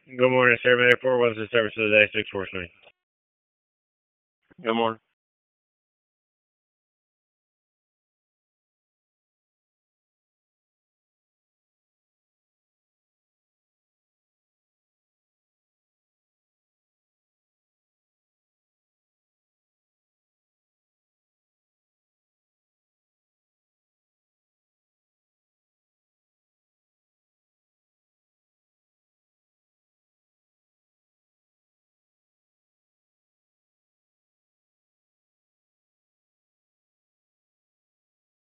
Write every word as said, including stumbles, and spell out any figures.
Good morning, sir. Airport. What's the service of the day? six four three. Good morning.